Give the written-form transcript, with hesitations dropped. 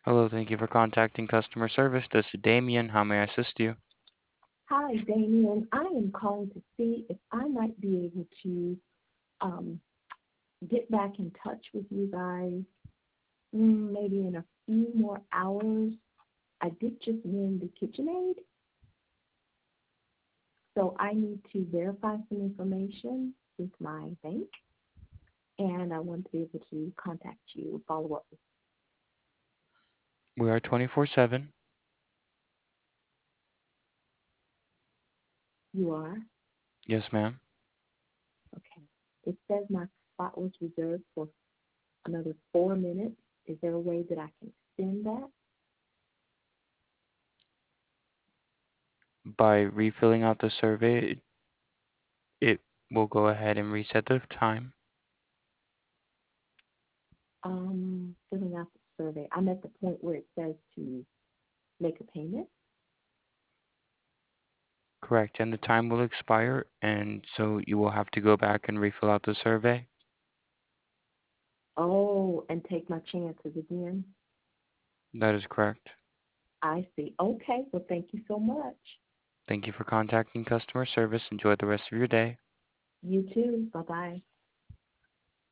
Hello, thank you for contacting customer service. This is Damien. How may I assist you? Hi, Damien. I am calling to see if I might be able to um, get back in touch with you guys maybe in a few more hours. I did just win the KitchenAid, so I need to verify some information with my bank, and I want to be able to contact you, follow up with We are 24/7. you. You are? Yes, ma'am. Okay. It says my spot was reserved for another 4 minutes. Is there a way that I can extend that? By refilling out the survey, it will go ahead and reset the time. Filling out the survey. I'm at the point where it says to make a payment. Correct. And the time will expire, and so you will have to go back and refill out the survey. Oh, and take my chances again. That is correct. I see. Okay. Well, thank you so much. Thank you for contacting customer service. Enjoy the rest of your day. You too. Bye bye.